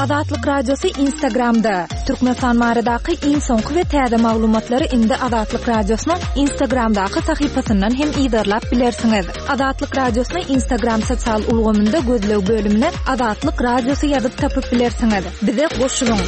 Adatlyk Radiosu Instagramda. Türkmenistan maradaky iň soňky we täze maglumatlary indi Adatlyk Radiosynyň Instagramdaky sahypasyndan hem ýa-da bilersiňiz. Adatlyk Radiosynyň Instagram sosial ulgamynda gözlew bölümine Adatlyk Radiosu ýazyp tapyp bilersiňiz. Bize goşulyň.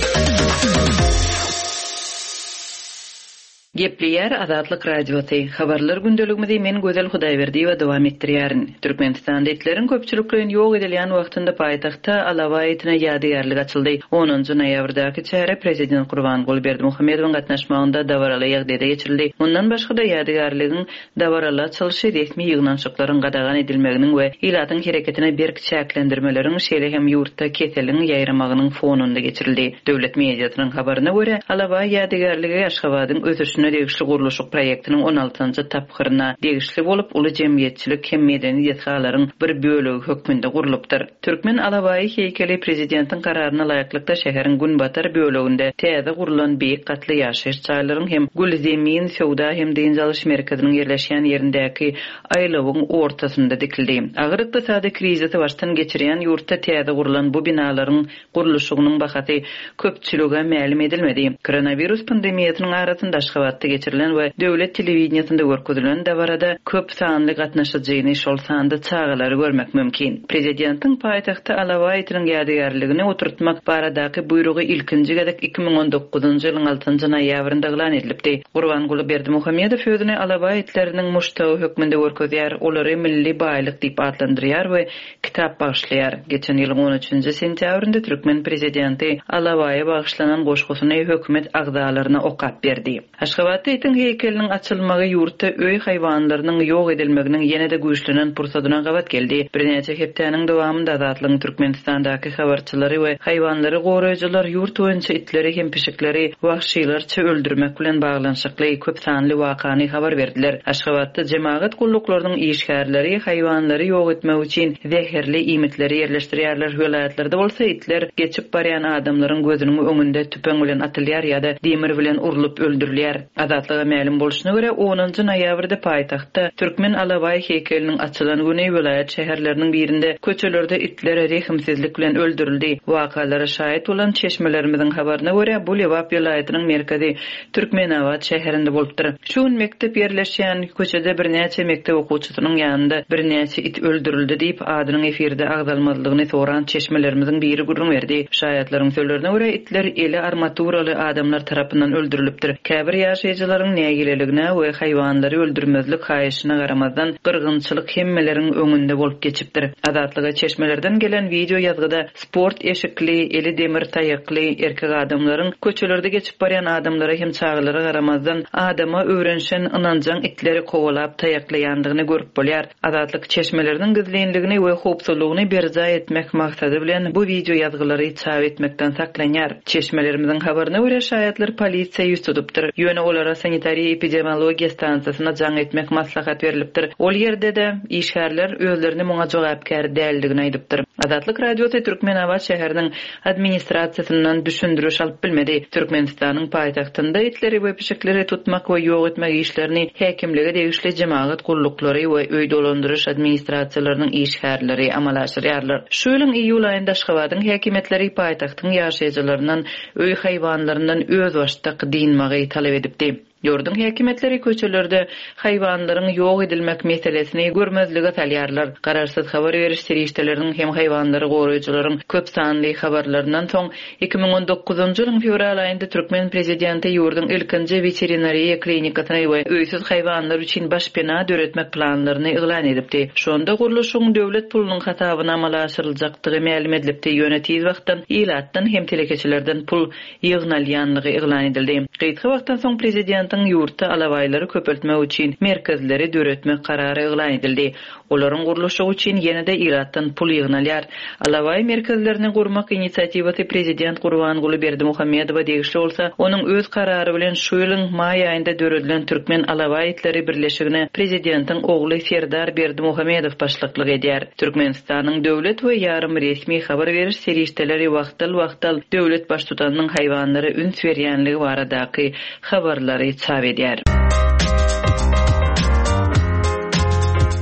Gepleyer Adatlyk Radiosu. Habarlar gündeligimizde men Gözel Hudaýberdi we dowam etdirýärin. Türkmenistan etlerin köpçüliklerini ýok edilýän wagtynda paýtagtda Alaba etine ýadygarlyk açyldy. 10-njy noýabrdaky çäre prezident Gurbanguly Berdimuhammedowyň gatnaşmagynda dawaraly ýagdaýda geçirildi. Ondan başga da ýadygarlygyň dawaraly açylyşy resmi ýygnançyklaryň gadagan edilmeginiň we ilatyň hereketine berk çäklendirmeleriň şeýle hem ýurtda keseliň ýaýramagynyň fonunda geçirildi. Döwlet mediasynyň habaryna görä, Alaba ýadygarlygy Aşgabatyň ötüşüne degişli guruluşyk proýektiniň 16-njy tapgyryna degişli bolup uly jemgyýetçilik hem medeniýet halaryň bir bölegi hökmünde gurulypdyr. Türkmen Alabaý heýkeli prezidentiň kararyna laýyklykda şäheriň Günbatar böleginde täze gurulan beýik gatly ýaşaýyş çaýlaryň hem Gülzemin Sowda hem Deniz merkeziniň ýerleşýän ýerindäki aýlawyň ortasynda dikildi. Agyr ykdysady krizisi başdan geçirýän ýurtda täze gurulan bu binalaryň guruluşynyň bahasy köpçülige ma'lum edilmedi. Koronavirus pandemiýasynyň arasynda Aşgabatda geçirilen we döwlet telewizionynda görkezülen dawarada köp sanly gatnaşyjyny şol sandy çağalary görmek mümkin. Prezidentiň paýtagty Alaba etiniň ýadygarlygini oturtmak baradaky buyrugy ilkinji gedek 2019-njy ýylyň 6-njy noýabrynda elan edilipdi. Gurbanguly Berdimuhammedow özüni Alaba etleriniň muştawy hökmünde görkezýär, olary milli baýlyk diýip adlandyrýar we kitap bagyşlaýar. Geçen ýylyň 13-njy sentýabrynda Türkmen prezidenti Alabaýa bagyşlanan goşgusyny hökümet agdalaryna okap berdi. Aşgabatda etin heýkeliniň açylmagy ýurtda öý haýwanlarynyň ýok edilmeginiň ýene-de güýçlenen pursadyna gabat geldi. Bir neçe hepdeniň dowamında Adatlyk Türkmenistandaky habarçylary we haýwanlary goraýjylar ýurt boýunça itleri hem pişikleri wagşylarça öldürmek bilen baglanyşykly köp sanly wakany habar berdiler. Aşgabatda jemaat gulluklarının işgärleri haýwanlary ýok etmek üçin zäherli imitleri ýerleşdirýärler. Hölaýatlarda bolsa itler geçip barýan adamlaryň gözüniň öňünde tüpeň bilen atylýar ýa-da demir bilen urulup öldürilýär. Adatlyga ma'lum bolşyna görä 10-njy noýabrda paýtagtda Türkmen Alabaý heýkeliniň açylan güni vilayet şäherleriniň birinde köçelerde itler rehimsizlik bilen öldürildi. Wakalara şahit bolan çeşmelerimiziň habaryna görä bu Lewap vilayatynyň merkezi Türkmenawat şäherinde bolupdyr. Şu mektep ýerleşýän köçede bir näçe mektep okuwçysynyň ýanynda bir näçe it öldürildi diýip adynyň efirde agdalmalygyny soran çeşmelerimiziň biri gurrun berdi. Şahyatlaryň sözlerine görä itler eli armaturaly adamlar tarapyndan öldürilipdir. Käbir ýaşaýjylaryň nägileligine we haýwanlary öldürmezlik haýyşyna garamazdan gyrgynçylyk hemmeleriň öňünde bolup geçipdir. Adatlyga çeşmelerden gelen video ýazgyda sport eşikli, eli demir taýakly erkek adamlaryň köçelerde geçip barýan adamlara hem çağalara garamazdan adama öwrenşen ynanjaň itleri kowalap taýaklaýandygyny görüp bolýar. Adatlyk çeşmelerden gizlenligini we howpsuzlygyny berja etmek maksady bilen bu video ýazgylary çap etmekden saklanýar. Çeşmelerimiziň habaryna görä şahyatlar polisiýa ýüz tutupdyr. Ýöne olara sanitariýa epidemiologiýa stansiýasyna jaň etmek maslahat berilipdir. Ol ýerde de işgärler özlerini muňa jogapkär däldigini aýdypdyr. Adatlyk Radiosu Türkmenawat şäheriniň administrasiýasyndan düşündiriş alyp bilmedi. Türkmenistanyň paýtagtynda itleri we pişikleri tutmak we ýok etmek işlerini häkimlige degişli jemaat gullukları we öý dolandyryş administrasiýalarynyň işgärleri amal aşyrýarlar. Şu ýylyň iýul aýynda Aşgabatyň häkimetleri paýtagtyň ýaşaýjylaryndan öý haýwanlaryndan öz başda dinmagy talap edipdi. Ýurdun häkimetleri köçelerde haýwanlaryň ýok edilmek meselesini görmezlige salýarlar. Gararsyz habar beriş serişdeleriniň hem haýwanlary goraýjylaryň köp sanly habarlaryndan soň 2019-njy ýylyň fevral aýynda Türkmen prezidenti ýurdun ilkinji veterinariýa klinikasyny we öýsiz haýwanlar üçin başpena döretmek planlaryny elan edipdi. Şonda guruluşyň döwlet pulunyň hasabyna amal aşyryljakdygy ma'lum edilipdi. Ýöne tiz wagtdan ilatdan hem telekeçilerden pul ýygnalýanlygy elan edildi. Gysga wagtdan soň prezident ýurtda alabaýlary köpeltmek üçin merkezleri döretmek karary elan edildi. Olaryň guruluşy üçin ýene-de iratdan pul ýygnalýar. Alabaý merkezlerini gurmak inisiatywasy prezident Gurbanguly Berdimuhammedow degişli bolsa, onuň öz karary bilen şu ýylyň maý aýynda döredilen Türkmen Alabaý etleri birleşigine prezidentiň ogly Serdar Berdimuhammedow başlyklyk edýär. Türkmenistanyň döwlet we ýarym resmi habar beriş serişdeleri wagtal döwlet baştutanynyň haýwanlary üns berýänligi baradaky habarlary çap edýär.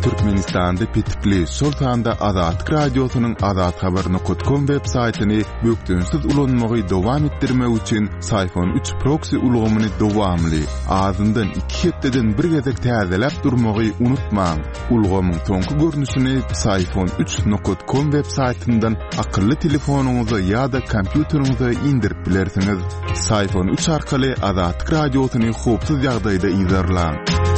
Türkmenistan'da Petikli Sultan'da Azat Radyosu'nun Azat Haber.com web saytini büktünsiz ulanmagy dowam etdirmek için Sayfon 3 proxy ulgamyny dowamly azyndan 2 hepdeden bir gezek täzelep durmagy unutmaň. Ulgamyň soňky görnüşini Sayfon3.com web saytyndan akylly telefonuňyza ýa-da kompýuteriňize indirip bilersiňiz. Sayfon 3 arkaly Azat Radyosu'ny howpsuz ýagdaýda izlerläň.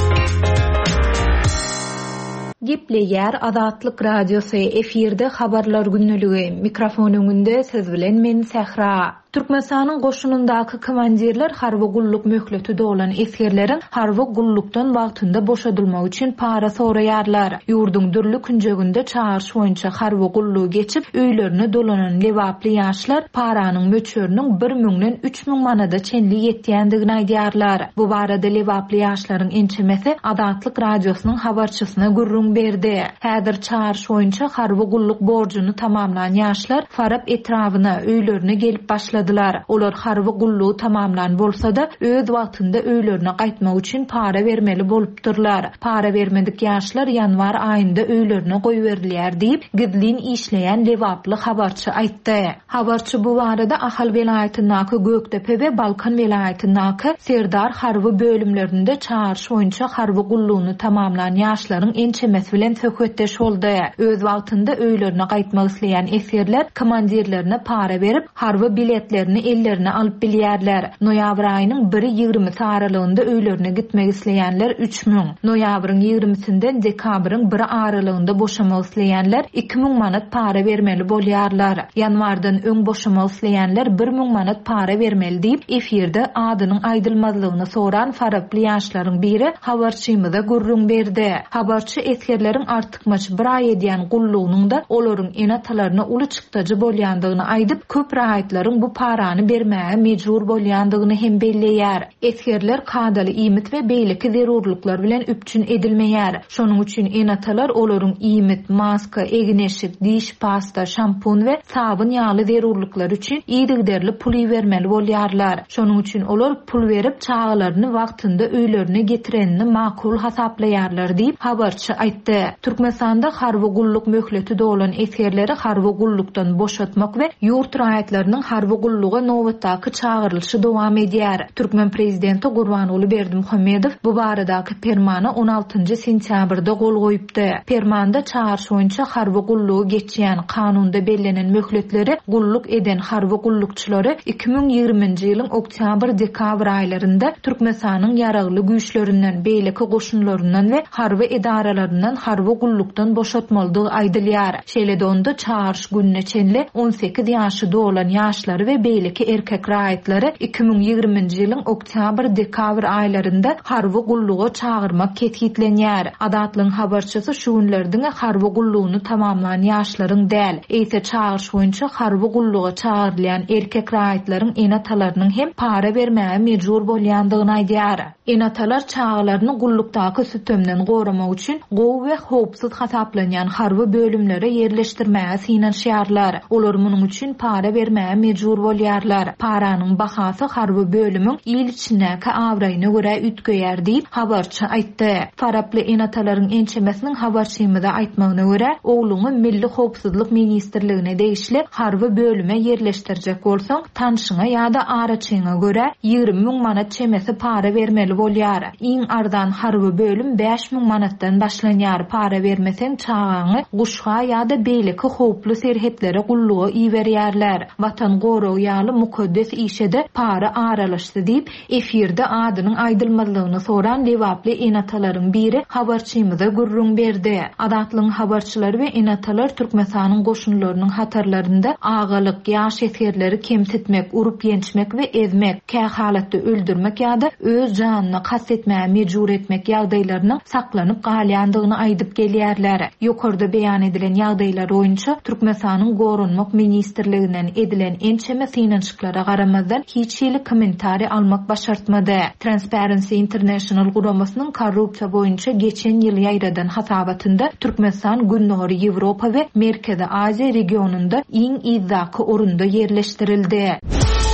Gepleýär Azatlyk Radiosu efirde habarlar günnüligi. Mikrofonuň önünde söz bilen men Sehra. Türkmenistanyň goşunundaky komandirler harby gulluk möhleti dolan eskerlerin harby gullukdan wagtynda boşadylmagy üçin para soraýarlar. Ýurduň dürli künjeginde çağırş boýunça harby gullugy geçip öýlerini dolanan lewaply ýaşlar paranyň möçöriniň 1000-den 3000 manada çenli ýetýändigini aýdýarlar. Bu barada lewaply ýaşlaryň ençemesi Azatlyk Radiosynyň habarçysyna gurrun berdi. Häzir çağırş boýunça harby gulluk borjyny tamamlanan ýaşlar Farab etrawyna öýlerine gelip başladylar. Olar harby gullugy tamamlan bolsa-da öz wagtynda öýlerine gaýtmak üçin para bermeli bolupdyrlar. Para bermedik ýaşlar ýanwar aýynda öýlerine goýberdiler diýip gizlin işleýän lewaply habarçy aýtdy. Habarçy bu barada Ahal welaýatynyňky Göktepe we Balkan welaýatynyňky Serdar harby bölümlerinde çağırş boýunça harby gullugyny tamamlanan ýaşlaryň ençemesi bilen söhbetdeş boldy. Öz wagtynda öýlerine gaýtmak isleýän eskerler komandirlerine para berip harby bilet ellerine alıp bilýärler. Noýabr aýynyň 1-20 aralygynda öýlerine gitmek isleýänler 3000. Noýabryň 20-sinden dekabryň 1 aralygynda boşamak isleýänler 2000 manat para bermeli bolýarlar. Ýanwardan öň boşamak isleýänler 1000 manat para bermeli diýip efirde adynyň aýdylmazlygyny soran faraply ýaşlaryň biri habarçymyza gurrun berdi. Habarçy eskerleriň artykmaç bir aý edýän gullugynyň da olaryň enatalaryna uly çykdyjy bolýandygyny aýdyp köp rahatlaryň bu parany bermäge mejbur bolýandygyny hem belleýär. Eskerler kadaly iýmit we beýleki zerurluklar bilen üpçün edilmeýär. Şonuň üçin enatalar olaryň iýmit, maska, egneşik, diş pasta, şampun we sabun ýaly zerurluklar üçin ýygyderli pul bermeli bolýarlar. Şonuň üçin olar pul berip çağlaryny wagtynda öýlerine getirenini makul hasaplaýarlar diýip habarçy aýtdy. Türkmenistanda harby gulluk möhleti dolan eskerleri harby gullukdan boşatmak we ýurt rahatlarynyň harby gulluga nowatdaky çağırylşy dowam edýär. Türkmen prezidenti Gurbanuly Berdimuhammedow bu baradaky permana 16-njy sentýabrda gol goýupdy. Permanda çağırş boýunça harby gullugy geçýän kanunda bellenen möhletleri gulluk eden harby gullukçylary 2020-nji ýylyň oktyabr-dekabr aýlarynda Türkmenistanyň ýaragly güýçlerinden, beýleki goşunlaryndan we harby edaralaryndan harby gullukdan boşatmalydygy aýdylýar. Şeýle onda çağırş gününe çenli 18 ýaşy dolan ýaşlary we beýleki erkek raýatlary 2020-nji ýylyň oktyabr-dekabr aýlarynda harby gullugy çağırmak ketgitlenýär. Azatlyň habarçysy şu günlerdiň harby gullugyny tamamlanan ýaşlaryň däl, eýse çağırş boýunça harby gullugy çağırylýan erkek raýatlaryň enatalarynyň hem para bermäge mejbur bolýandygyny aýdýar. Enatalar çağlaryny gullukdaky sütömden goramak üçin gowy we howpsuz hasaplanýan harby bölümlere ýerleşdirmäge synanýarlar. Olar munyň üçin para bermäge mejbur bolýarlar. Paranyň bahasy harby bölümüň ýyl içindäki awraýyna görä ütgeýär diýip habarçy aýtdy. Faraply enatalaryň ençemesiniň habarçymyza aýtmagyna görä, ogluny Milli Howpsuzlyk Ministrligine degişli harby bölüme ýerleşdirjek bolsaň, tanşyňa ýa-da araçyňa görä 20.000 manat çemesi para bermeli bolýar. Iň ardan harby bölüm 5.000 manatdan başlanýar. Para bermeseň çağaňy guşga ýa-da beýleki howply serhetlere gullugy iýberýärler. Watan goragy ýaly mukaddes işede para aralaşdy diýip efirde adynyň aýdylmazlygyny soran lewaply enatalaryň biri habarçymyza gurrun berdi. Azatlyň habarçylary we enatalar Türkmenistanyň goşunlarynyň hatarlarynda agalyk, ýaş eskerleri kemsitmek, urup ýençmek we ezmek, kä halatda öldürmek ýa-da öz janyny kastetmäge mejbur etmek ýagdaýlarynyň saklanyp galýandygyny aýdyp gelýärler. Ýokarda beýan edilen ýagdaýlar boýunça Türkmenistanyň Gorunmak Ministrliginden edilen ençeme synançyklara garamazdan hiç ýyly kommentari almak başartmady. Transparency International guramasynın korrupsiýa boýunça geçen ýyl ýaýradan hasabatynda Türkmenistan Günnäri Ýewropa we Merkezi Aziýa regionunda iň izzaky orunda ýerleşdirildi.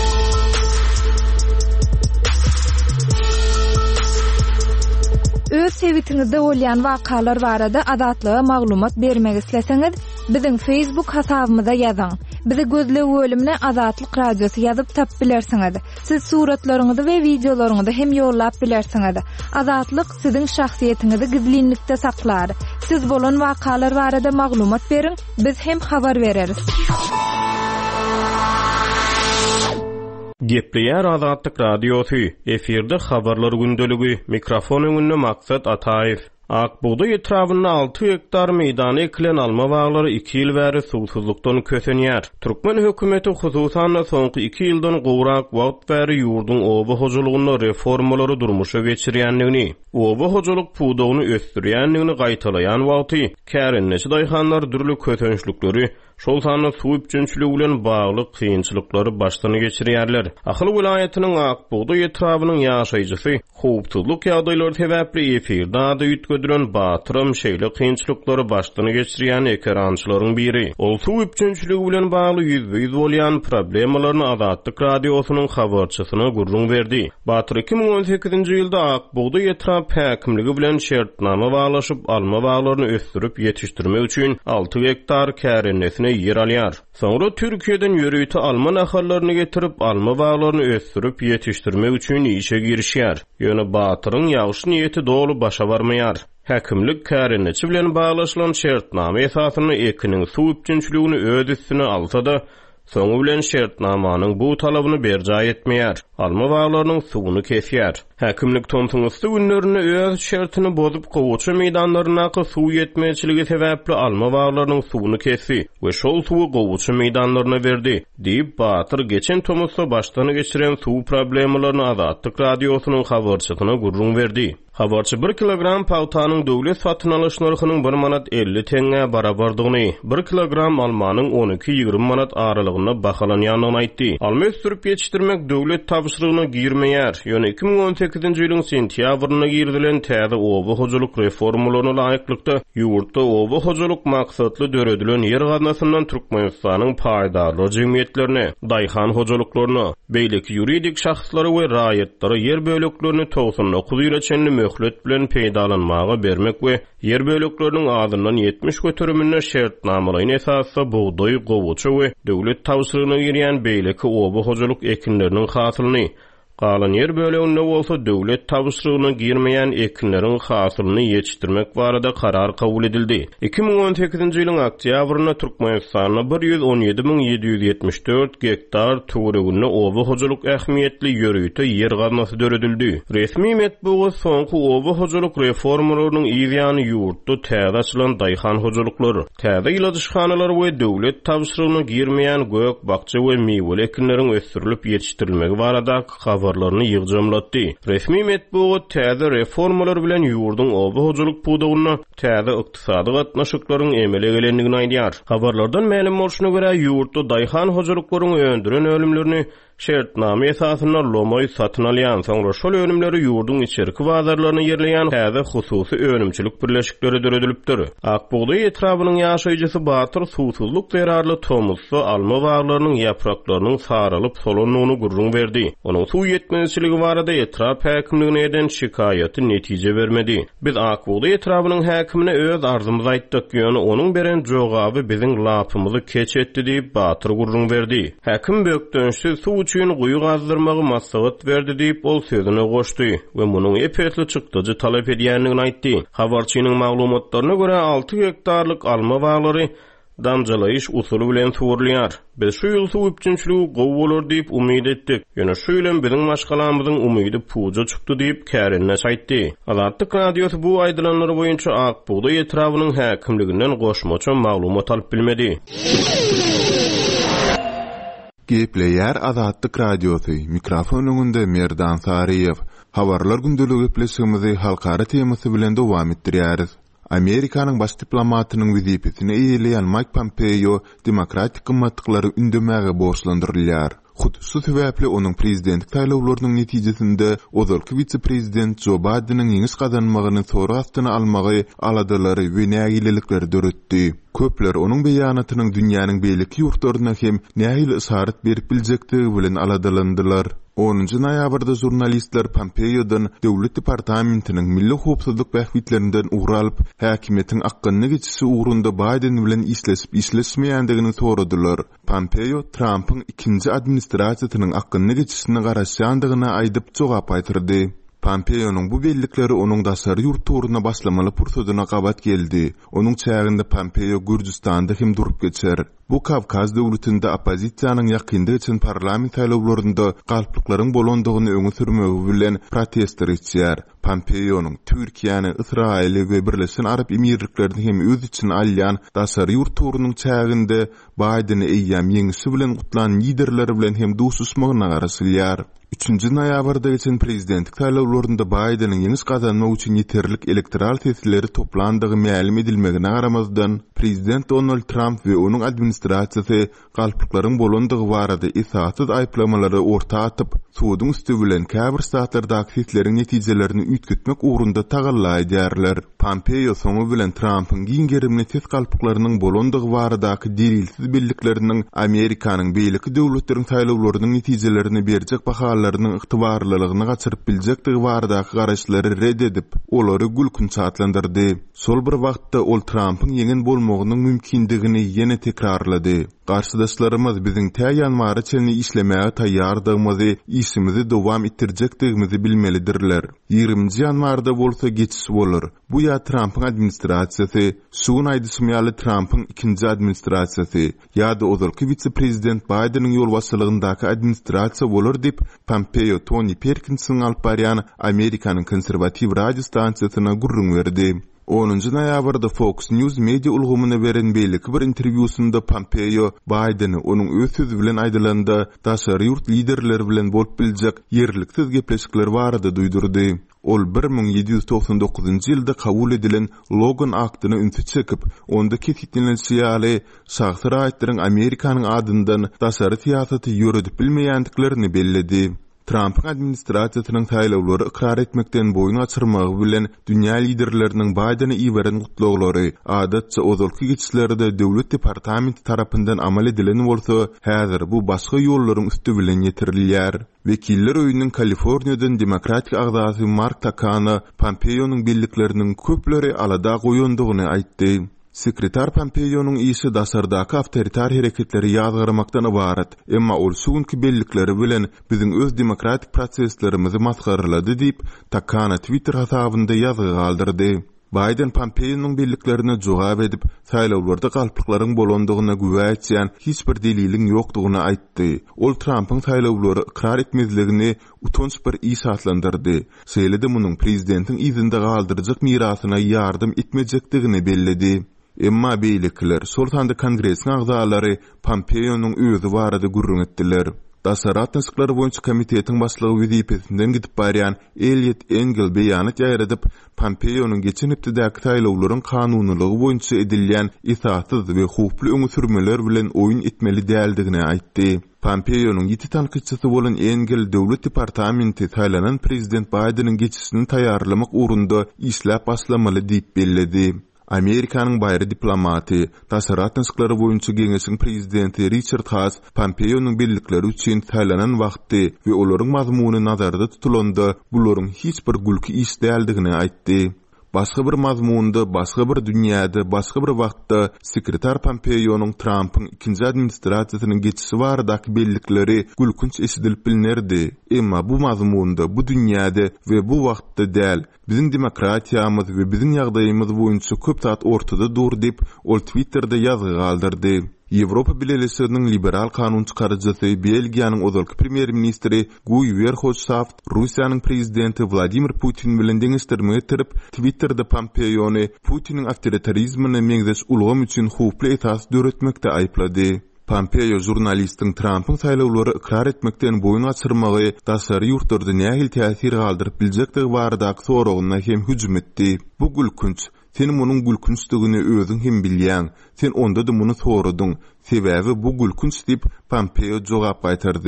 Öz sewitinizde bolýan wakalar barada adatlyga maglumat bermek isleseňiz, biziň Facebook hasabymyza ýazyň. Bizi gözlep bölümine Adatlyk Radiosu ýazyp tap bilersiňiz. Siz suratlaryňyzy we videolaryňyzy hem ýollap bilersiňiz. Adatlyk siziň şahsiýetiniňizi gizlinlikde saklar. Siz bolan wakalar barada maglumat beriň, biz hem habar bereriz. Gepleýär Adatlyk Radiosu, efirde habarlar gündölügi, mikrofon öňünde Maksat Ataýew. Akbuğda etrafında 6 hektar meydana ekilen alma bağları 2 yıl bäri susuzlukdan kösenýär. Türkmen hökümeti hususan soňky 2 ýyldan gowrak wagt bäri ýurdun oba hojulugyny reformalary durmuşa geçirýändigini, oba hojuluk pudugyny ösdürýändigini gaýtalaýan wagty, kärenneçi daýhanlar dürli kötençlikleri, şol sany suw üçinçiligi bilen bagly kynçylyklary başdan geçirýärler. Ahly vilayatynyň Akbuğda etrawynyň ýaşaýjysy howpsuzlyk ýagdaýlary sebäpli efirde ady ütkedilen batyrym şeýle kynçylyklary başdan geçirýän ekrançylaryň biri. Ol suw üçinçiligi bilen bagly ýüzbe-ýüz bolýan problemalaryny Adatlyk Radiosynyň habarçysyna gurrun berdi. Batyr 2018-nji ýylda Akbuğda etrap häkimligi bilen şertnama baglaşyp alma baglaryny ösdürip ýetişdirmek üçin 6 hektar kärennesine yer alýar. Soňra Türkiýeden ýörüýti alma nahallaryny getirip alma baglaryny ösdürip ýetişdirmek üçin işe girişýär. Ýöne batyryň ýagşy niýeti dolu başa barmaýar. Häkimlik kärenneçi bilen baglaşylan şertnama esasyny ekiniň suw üçinçiligini öz üstüne alsa-da, soňu bilen şertnamanyň bu talabyny berja etmeýär. Alma baglarynyň suwuny kesýär. Häkimlik tonsuňysy günlerini öz şertini bozup gowuçy meýdanlaryna suw ýetmeçiligi sebäpli alma baglarynyň suwuny kesdi we şol suwy gowuçy meýdanlaryna berdi. Diýip Batyr geçen tomusda başdan geçiren suw problemlaryny Adatlyk Radiosynyň habarçysyna gurrun berdi. Habarçy 1 kilogram pawtanyň döwlet satyn alyş narhynyň 1 manat 50 teňe barabardygyny, 1 kilogram almanyň 12-20 manat aralygyna bahalanýanyny aýtdy. Alma ösdürip ýetişdirmek döwlet tabşyrygyna girmeýär. Ýöne 2018-nji ýylyň sentýabryna girdilen täze oba hojuluk reformalaryna laýyklykda ýurtda oba hojuluk maksatly döredilen yer gaznasyndan Türkmenistanyň paýdarly jemgyýetlerine, daýhan hojuluklaryna, beýleki ýuridik şahslara we raýatlary yer böleklerini 99 ýyl içinde möhlet bilen peýdalanmaga bermek we yer bölekleriniň adyndan 70 götürümine şertnamalaryň esasy buğday, gowuçy we döwlet tabşyrygyna girýän beýleki oba hojuluk ekinleriniň hasylyny, galan yer böleginde bolsa döwlet tabşyrygyna girmeýän ekinleriň hasylyny ýetişdirmek barada karar kabul edildi. 2018-nji ýylyň oktýabryna Türkmenistanyň 117.774 hektar töwereginde oba hojuluk ähmiýetli ýörüýte yer gaznasy döredildi. Resmi metbuat soňky oba hojuluk reformalarynyň ýygyany ýurtda täze açylan daýhan hojuluklary, täze ilaçxanalary we döwlet tabşyrygyna girmeýän gök, bakça we meýwe ekinleriň ösdürilip ýetişdirilmegi barada habarlaryny ýygjamlatdy. Resmi metbuat täze reformalar bilen ýurdun oba hojuluk pudugyna täze ykdysady gatnaşyklaryň emele gelendigini aýdýar. Habarlardan ma'lum bolşuna görä ýurtda daýhan hojuluklaryň öndüren ölümlerini şertname esasyna lomoy satyn alýan, soňra şol önümleri ýurdun içerki bazarlaryna ýerleýän häze hususy önümçilik birleşikleri döredilipdir. Akbuğda etrawynyň ýaşaýjysy Batyr susuzluk zerarly tomusy alma baglarynyň ýapraklarynyň saralyp solanmagyny gurrun berdi. Onuň suw ýetmezçiligi barada etrap häkimligine eden şikaýaty netije bermedi. Biz Akbuğda etrawynyň häkimine öz arzymyzy aýtdyk, ýöne onuň beren jogaby biziň lapymyzy keçetdi diýip Batyr gurrun berdi. Häkim bökdönşi suw üçin guýu gazdyrmagy maslahat berdi diýip ol sözüne goşdy we munyň epetli çykdyjy talap edýändigini aýtdy. Habarçynyň maglumatlaryna görä 6 hektarlyk alma baglary damjalaýyş usuly bilen suwurulýar. Biz şu ýyl suw üçinçiligi gowy bolar diýip umyt etdik. Ýöne şu ýyl biziň maşgalamyzyň umydy puja çykdy diýip kärennes aýtdy. Adatlyk Radiosu bu aýdylanlary boýunça Akbuğda etrawynyň häkimliginden goşmaça maglumat alyp bilmedi. Gepleýär Adatlyk Radiosu, mikrofon öňünde Merdan Saryýew. Habarlar gündöligi pleşigimizi halkara temasy bilen dowam etdirýäris. Amerikanyň baş diplomatynyň wezipetine eýleýän Mike Pompeo demokratik gymmatlyklary ündämäge borçlandyrylýar. Hususy sebäpli onuň prezidentlik taýlawlarynyň netijesinde ozalky vice-prezident Joe Biden'in ýeňiş gazanmagyny soru astyna almagy aladylary we nägilelikleri döretdi. Köpler onuň beýanatynyň dünýäniň beýleki ýurtlaryna hem nähili isaret berip biljekdigi bilen aladalandylar. 10 noyabrda jurnalistler Pompeo'dan Döwlet Departamentiniň milli howpsuzlyk bähwitlerinden uralyp, häkimetin akkyny geçisi ugrunda Biden bilen isleşmeýändigini soradylar. Pompeo Trump'yň ikinji administrasiýasynyň akkyny geçisini garaşýandygyna aýdyp jogap aýtyrdy. Pompeo'nun bu bellikleri onun dasary ýurt turuna baslamaly pursadyna gabat geldi. Onun çäginde Pompeo Gürjistanda hem durup geçer. Bu Kavkaz döwletinde opozisiýanyň ýakyndy üçin parlament saýlawlarynda galplyklaryň bolandygyny öňe sürmegi bilen protestler etýär. Pompeo'nun Türkiýany, Israili we Birleşen Arap Emirliklerini hem öz için alýan dasary ýurt turunyň çäginde Biden'i eýýäm ýeňisi bilen gutlan liderleri bilen hem duşuşmagyna garaşylýar. 3 noyabrda geçen prezidentlik saýlawlarynda Biden'in ýeňis gazanmak üçin ýeterlik elektoral tesirleri toplandygy ma'lum edilmegine garamazdan prezident Donald Trump we onuň administrasiýasy galplyklaryň bolandygy barada esassız aýplamalary orta atyp, suwdyň üstü bilen käbir saatlardaky sesleriň netijelerini ütgütmek ugrunda tagallaýdýarlar. Pompeo soňu bilen Trump'yň giňgerimli ses galplyklarynyň bolandygy baradaky dirilsiz bellikleriniň Amerikanyň beýleki döwletleriň saýlawlarynyň netijelerini berjek bahalarının ıhtibarlılığını gaçyryp biljekdigi baradaky garaşlary reddedip, olary gülkünç atlandyrdy. Sol bir wagtda ol Trump'yň ýeňen bolmagynyň mümkindigini ýene tekrarlady. Garşydaşlarymyz biziň täýýanmary çelni işlemäge taýýardygymyzy, işimizi dowam etdirjekdigimizi bilmelidirler. 20 ýanwarda bolsa geçiş bolar. Bu ýa Trump'yň administrasiýasy, şuň aýdysymýaly Trump'yň ikinji administrasiýasy, ýa-da ozalky vice-prezident Biden'yň ýol başçylygyndäki administrasiýa bolar dip Pompeo Tony Perkins'in alyp barýan Amerikanyň konserwatiw radio stansiýasyna gurrun berdi. 10 noyabrda Fox News media ulgamyna beren beýleki bir interwýusynda Pompeo Biden'i onuň öz sözü bilen aýdylanda daşary ýurt liderleri bilen bolup biljek ýerliksiz gepleşikler barada duýdurdy. Ol 1799-njy ýylda kabul edilen Logan aktyny ünsü çekip, onda kesitlenýän şahsy raýatlaryň Amerikanyň adyndan daşary siýasaty ýöredip bilmeýändiklerini belledi. Trump'yň administrasiýasynyň saýlawlary ikrar etmekden boyun açyrmagy bilen dünýä liderleriniň Biden'i iýberen gutlaglary adatça ozalky geçişlerde Döwlet Departamenti tarapyndan amal edilen bolsa, häzir bu başga ýollaryň üstü bilen ýetirilýär. Vekiller öýüniň Kaliforniýadan demokratik agzasy Mark Takana Pompeo'nun bellikleriniň köpleri alada goýandygyny aýtdy. Sekretar Pompeo'nun işi dasardaky awtoritar hereketleri ýazgyramakdan ibaret, emma ol suňky bellikleri bilen biziň öz demokratik proseslerimizi masgarlady diýip Takana Twitter hasabynda ýazgy galdyrdy. Biden Pompeo'nun belliklerine jogap edip, saýlawlarda galplyklaryň bolandygyna güwä etýän hiç bir deliliň ýokdugyny aýtdy. Ol Trump'yň saýlawlary ikrar etmezligini utanç bir iş atlandyrdy. Şeýle-de munyň prezidentiň izinde galdyrjak mirasyna ýardym etmejekdigini belledi. Emma beýlekiler, Sultanda Kongresiň agzalary Pompeo'nun özü barada gurrun etdiler. Dasarat nasyklary boýunça komitetiň başlygy wezipesinden gidip barýan Elliot Engel beýanat ýaýradyp, Pompeo'nun geçen hepdäki saýlawlaryň kanunylygy boýunça edilýän esassız we hukukly öňe sürmeler bilen oýun etmeli däldigini aýtdy. Pompeo'nun ýeti tanqidçisi bolan Engel Döwlet Departamenti saýlanan prezident Biden'in geçişini taýýarlamak ugrunda işläp başlamaly diýip belledi. Amerikanyň baýry diplomaty, dasarat nasyklary boýunça geňeşiň prezidenti Richard Haas Pompeo'nun bellikleri üçin saýlanan wagtdy we olaryň mazmuny nazarda tutulanda bularyň hiç bir gülki iş däldigini aýtdy. Başga bir mazmunda, başga bir dünýäde, başga bir wagtda sekretar Pompeo'nun Trump'yň ikinji administrasiýasynyň geçişi baradaky bellikleri gülkünç eşidilip bilinerdi. Emma bu mazmunda, bu dünýäde we bu wagtda däl, biziň demokratiýamyz we biziň ýagdaýymyz boýunça köp saat ortada dur diýip ol Twitter'da ýazgy galdyrdy. Ýewropa Birleşiginiň liberal kanun çykarjysy Belgiýanyň ozalky premier ministri Guy Verhofstadt Russiýanyň prezidenti Vladimir Putin bilen deňişdirmege tirip Twitter'da Pompeo'ny Putiniň awtoritarizmine meňzeş ulgam üçin hukukly esas döretmekde aýplady. Pompeo jurnalistiň Trump'yň saýlawlary ikrar etmekden boyun açyrmagy daşary ýurtlarda nähil täsir galdyryp biljekdigi baradaky soragyna hem hüjüm etdi. Bu gülkünç. Sen munyň gülkünçdigini özüň hem bilýän. Sen onda da muny soradyň. Sebäbi bu gülkünç diýip Pompeo jogap gaýtardy.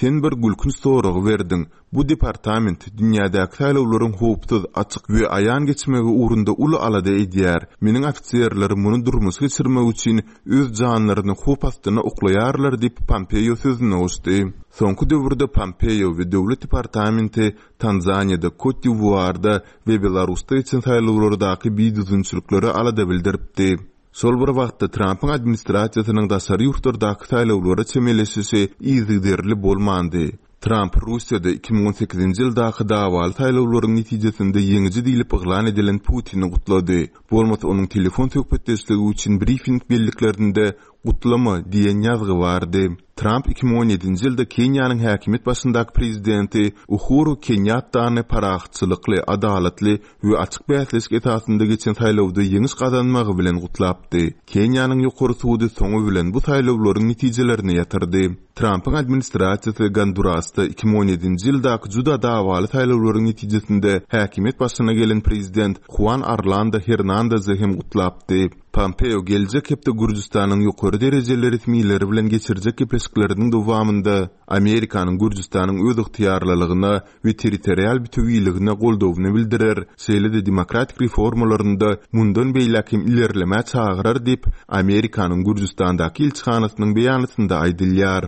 sen bir gülkün soragy berdiň. Bu departament dünýädäki saýlawlaryň howpsuz, açyk we aýan geçmegi uğrunda uly alada edýär. Meniň ofisiýerlerim muny durmuş geçirmek üçin öz janlaryny howp astyna oklaýarlar diýip Pompeo sözüne uçdy. Soňky döwürde Pompeo we döwlet departamenti Tanzaniýada, Cote d'Ivoire'da we Belarusda üçin saýlawlardaky biýdüzünçülükleri alada bildiripdi. Sol bir wagtda Trump'ın administrasiýasynyň daşary ýurtlardaky saýlawlary çemeleşisi izigderli bolmandy. Trump Russiýada 2018-nji ýyldaky dawaly saýlawlaryň netijesinde ýeňiji diýilip yglan edilen Putini gutlady. Bolmasa onuň telefon söhbetdeşligi üçin briefing belliklerinde gutlama diýen ýazgy bardy. Trump 2017-nji ýylda Kenýanyň häkimet başyndaky prezidenti Uhuru Kenyattany paraxçylykly, adalatly we açyk bäsleşik esasynda geçen saýlawda ýeňiş kazanmagy bilen gutlapdy. Kenýanyň ýokary sudy soňu bilen bu saýlawlaryň netijelerini ýatyrdy. Trump'ın administrasiýasy Gondurasda 2017-nji ýyldaky juda dawaly saýlawlaryň netijesinde häkimet başyna gelen prezident Juan Orlando Hernández'i hem gutlapdy. Pompeo gelecek hepde Gürcistanyň ýokary derejeli resmiýetleri bilen geçirjek gepleşikleriniň dowamında Amerikanyň Gürcistanyň öz ygtyýarlylygyna we territorial bütünligine goldawyny bildirer, şeýle-de demokratik reformalarynda mundan beýlekim ilerleme çağırar diýip Amerikanyň Gürcistandaky elçixanasynyň beýanatynda aýdylýar.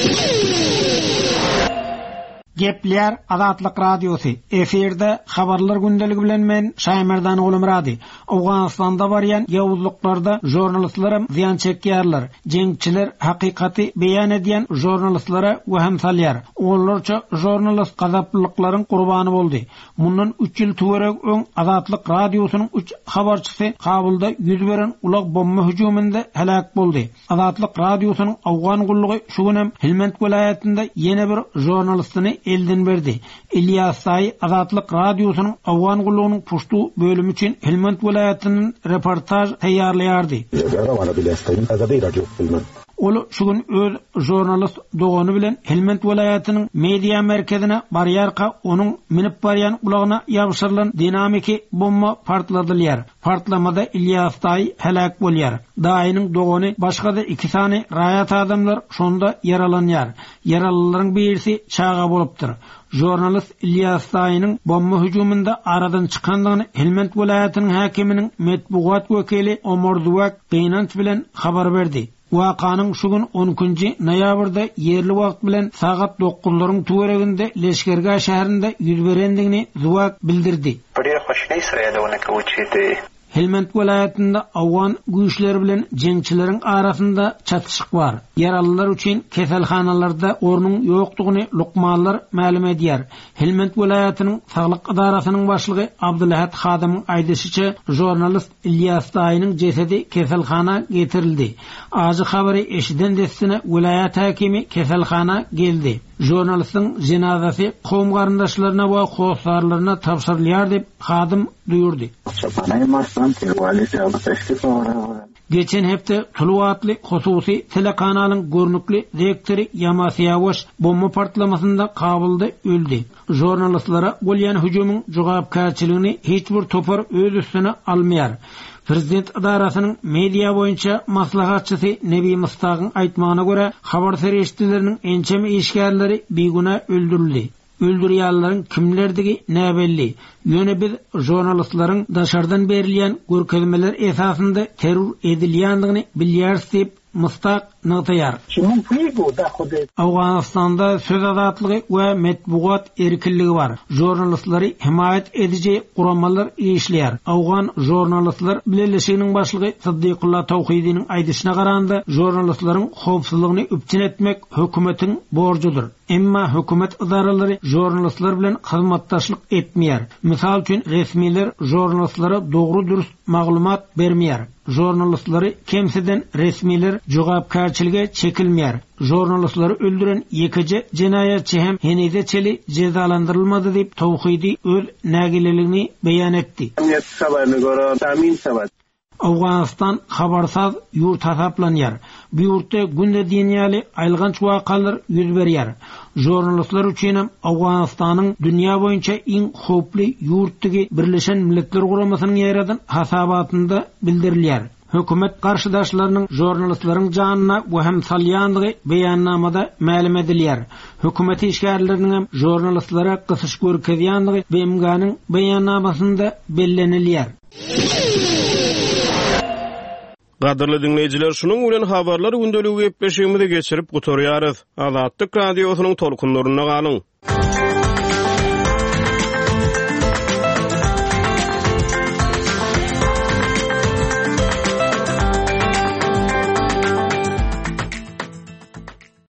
Gepler Azatlyk Radiosu. Eferde habarlar gündeligi bilen men Şaýmerdan oglum rady. Awganistanda barýan ýawuzlyklarda jurnalistlaram ziýan çekýärler. Jeňçiler hakykaty beýan edýän jurnalistlara waham salýar. Onlarça jurnalist gazaplyklaryň gurbany boldy. Mundan 3 ýyl töwerek öň Azatlyk Radiosynyň 3 habarçysy Kabulda ýüz beren ulak bomba hüjüminde helak boldy. Azatlyk Radiosynyň Awgan gullugy şu günem Helmand welaýatynda ýene bir jurnalistyny elden berdi. İlyas Say Azatlyk Radiosynyň Awgan gullugynyň puştu bölümi üçin Helmand welaýatynyň reportaj taýýarlaýardy. Ol şu gün öz jurnalist dogany bilen Helmand welaýatynyň media merkezine barýarka onuň minip barýan ulagyna ýabşyrylan dinamiki bomba partladylýar. Partlamada İlyas Tay helak bolýar. Daýynyň dogany başga da 2 sany raýat adamlar şonda yaralanýar. Yaralılaryň birisi çağa bolupdyr. Jurnalist İlyas Taýynyň bomba hüjüminde aradan çykandygyny Helmand welaýatynyň häkiminiň metbuat wekili Omar Duwak beýnant bilen habar berdi. Wakanyň şu gün 12-nji noýabrda ýerli wagt bilen sagat 9:00 töwereginde Leşkergah şäherinde ýüz berendigini Duwak bildirdi. Helmand welaýatynda Awgan güýçleri bilen jeňçileriň arasynda çatışyk bar. Yaralılar üçin keselhanalarda ornuň ýokdugyny lukmanlar ma'lum edýär. Helmand welaýatynyň saglyk idarasynyň başlygy Abdulahat Hadymyň aýdysyça jurnalist İlyas Taýynyň jesedi keselhana getirildi. Azy habary eşiden destine welaýat häkimi keselhana geldi. Jurnalistin jenazasy kowum garyndaşlaryna we howsarlaryna tapşyrylýar diýip Hadym duýurdy. Geçen hepde Tulwatly hususy telekanalyň görnükli direktori Yamasiýawaş bomba partlamasynda Kabulda öldü. Jurnalistlara bolýan hüjümüň jogapkärçiligini hiç bir topar öz üstüne almaýar. Prezident idarasynyň media boýunça maslahatçysy Nebi Mustagyň aýtmagyna görä, habar serişçileriniň ençemi işgärleri beguna öldürildi. Öldürýänleriň kimlerdigi näbelli. Ýöne biz jurnalistlaryň daşardan berilýän görkezmeler esasynda terror edilýändigini bilýäris diýip Mustaq nagtaýar. Awganistanda söz azatlygy we metbuat erkinligi bar. Jurnalistlary himayet edici guramalar işleýär. Awgan jurnalistlar bileşiginiň başlygy Siddiqullah Tawhidiň aýdyşyna garanda jurnalistlaryň howpsuzlygyny üpçün etmek hökümetiň borjudur. Emma hökümet idaralary jurnalistlar bilen hyzmatdaşlyk etmeýär. Misal üçin resmiler jurnalistlara dogry dürüst maglumat bermeýär. Jurnalistlary kemseden resmiler jogapkärçilige çekilmeýär. Jurnalistleri öldüren ýekeje jenaýatçy hem henize çeli cezalandyrylmady diýip Tawhidi öz nägileligini beýan etdi. Awganistan habarsaz ýurt hasaplanýar. Bu ýurtda günde dünýäli aýlganç wakalar ýüz berýär. Jurnalistler üçin hem Awganistanyň dünýä boýunça iň howply ýurtdygy Birleşen Milletler Guramasynyň ýaradan hasabatynda bildirilýär. Hökümet garşydaşlarynyň jurnalistlaryň janyna wehim salýandygy beýannamada ma'lum edilýär. Hökümet işgärleriniň hem jurnalistlara gysyş görkezýänligi BMG'niň beýannamasynda bellenilýär. Gadyrly dinleýijiler, şunuň bilen habarlar gündeligi gepleşigimizi geçirip gutarýarys. Azatlyk radiosynyň tolkunlaryna galyň.